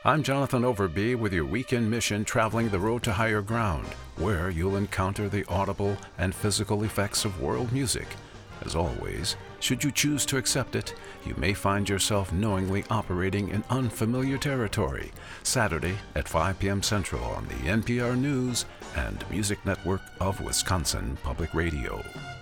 I'm Jonathan Overby with your weekend mission traveling the road to higher ground, where you'll encounter the audible and physical effects of world music. As always, should you choose to accept it, you may find yourself knowingly operating in unfamiliar territory. Saturday at 5 p.m. Central on the NPR News and Music Network of Wisconsin Public Radio.